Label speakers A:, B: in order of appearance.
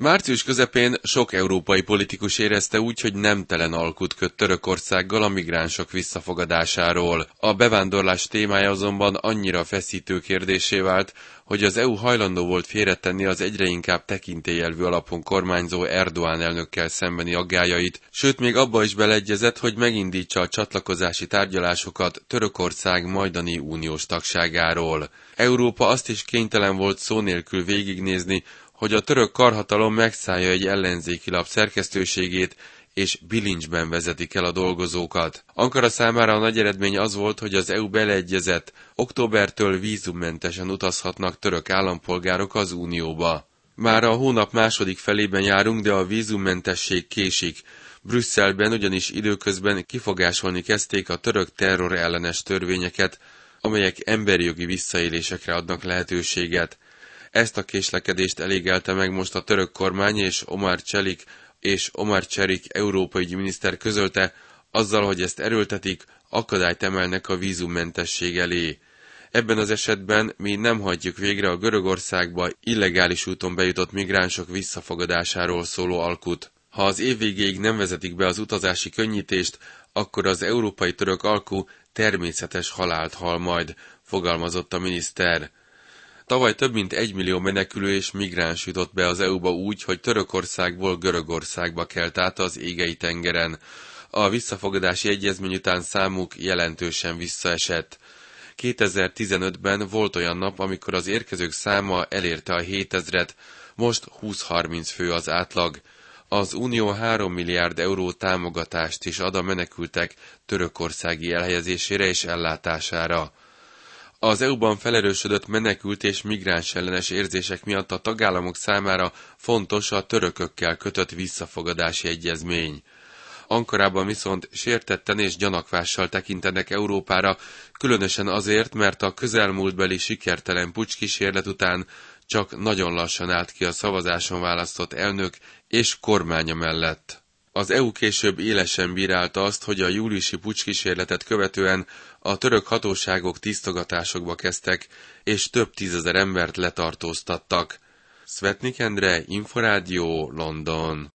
A: Március közepén sok európai politikus érezte úgy, hogy nemtelen alkut köt Törökországgal a migránsok visszafogadásáról. A bevándorlás témája azonban annyira feszítő kérdéssé vált, hogy az EU hajlandó volt félretenni az egyre inkább tekintélyelvű alapon kormányzó Erdoğan elnökkel szembeni aggályait, sőt még abba is beleegyezett, hogy megindítsa a csatlakozási tárgyalásokat Törökország majdani uniós tagságáról. Európa azt is kénytelen volt szó nélkül végignézni, hogy a török karhatalom megszállja egy ellenzéki lap szerkesztőségét, és bilincsben vezetik el a dolgozókat. Ankara számára a nagy eredmény az volt, hogy az EU beleegyezett, októbertől vízummentesen utazhatnak török állampolgárok az Unióba. Már a hónap második felében járunk, de a vízummentesség késik. Brüsszelben ugyanis időközben kifogásolni kezdték a török terrorellenes törvényeket, amelyek emberi jogi visszaélésekre adnak lehetőséget. Ezt a késlekedést elégelte meg most a török kormány, és Omar Cserik európai miniszter közölte, azzal, hogy ezt erőltetik, akadályt emelnek a vízummentesség elé. Ebben az esetben mi nem hagyjuk végre a Görögországba illegális úton bejutott migránsok visszafogadásáról szóló alkut. Ha az év végéig nem vezetik be az utazási könnyítést, akkor az európai török alku természetes halált hal majd, fogalmazott a miniszter. Tavaly több mint 1 millió menekülő és migráns jutott be az EU-ba úgy, hogy Törökországból Görögországba kelt át az Égei-tengeren. A visszafogadási egyezmény után számuk jelentősen visszaesett. 2015-ben volt olyan nap, amikor az érkezők száma elérte a 7000-et, most 20-30 fő az átlag. Az Unió 3 milliárd euró támogatást is ad a menekültek törökországi elhelyezésére és ellátására. Az EU-ban felerősödött menekült és migráns ellenes érzések miatt a tagállamok számára fontos a törökökkel kötött visszafogadási egyezmény. Ankarában viszont sértetten és gyanakvással tekintenek Európára, különösen azért, mert a közelmúltbeli sikertelen pucskísérlet után csak nagyon lassan állt ki a szavazáson választott elnök és kormánya mellett. Az EU később élesen bírálta azt, hogy a júliusi pucskísérletet követően a török hatóságok tisztogatásokba kezdtek, és több tízezer embert letartóztattak. Szvetnik Endre, Inforádió, London.